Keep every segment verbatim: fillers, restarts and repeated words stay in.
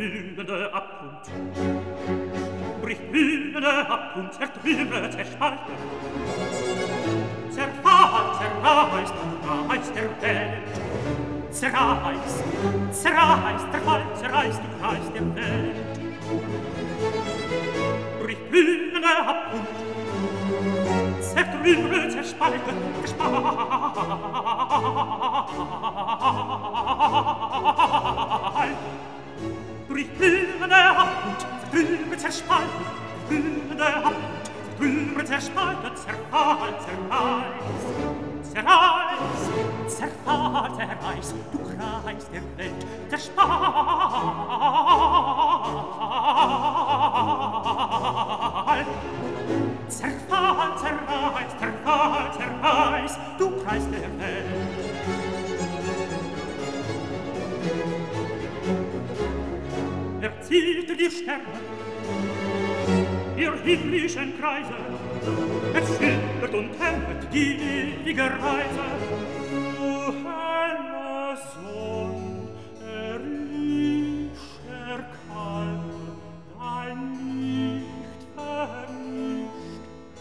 brüllende Abgrund. Bricht brüllende Abgrund, zertrümmert, zerspaltet. Zerfahrt, zerreißt, zerreißt der Welt. Zerreißt, zerreißt, zerfallt, zerreißt, du Kreis der Welt. Bricht brüllende Abgrund, zertrümmert, zerspaltet, zerspaltet. Bricht brüllende Abgrund, zertrümmert, zerspaltet, brüllende Abgrund, zertrümmert, zerspaltet, zerfallt, zerreißt, zerreißt, zerfahrt, zerreißt, du Kreis der Welt, zerspallt. Zerfahrt, zerreißt, zerfahrt, zerreißt, du Kreis der Welt. Er zielte die Sterne, ihr himmlischen Kreise, es schildert und hämmert die ewige Reise. O helle Sonn, erlisch, erkalme, dein Licht vernischt,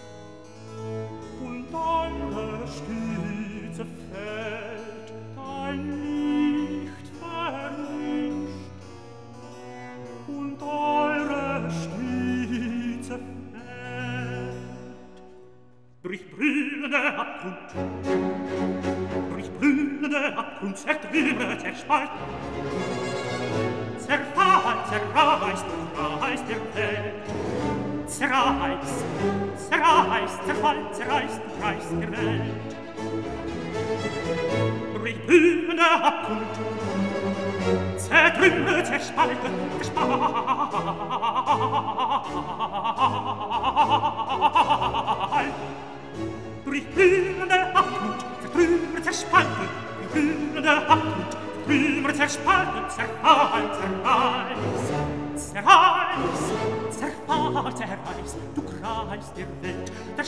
und eure Stütze fällt, dein Licht vernischt, und eure Stütze fällt. Durch brüllende Abgrund, durch brüllende Abgrund, zertrümmert, zerspalten, zerfahrt, zerreißt, zerreißt der Welt. Zerreißt, zerreißt, zerfallt, zerreißt, zerreißt der Welt. Durch brüllende Abgrund, zertrümmert, zerspalten, zerspalten. Durch brüllende Abgrund, zertrümmert, zerspalten, durch brüllende Abgrund, zertrümmert, zerspalten, zerfallt, zerreißt, zerreißt, zerfahrt, zerreißt, du Kreis der Welt, der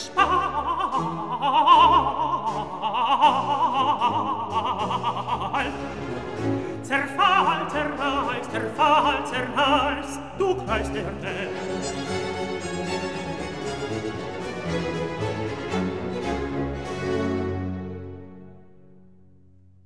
Spalt. Zerfahrt, zerreißt, zerfahrt, zerreißt, du Kreis der Welt.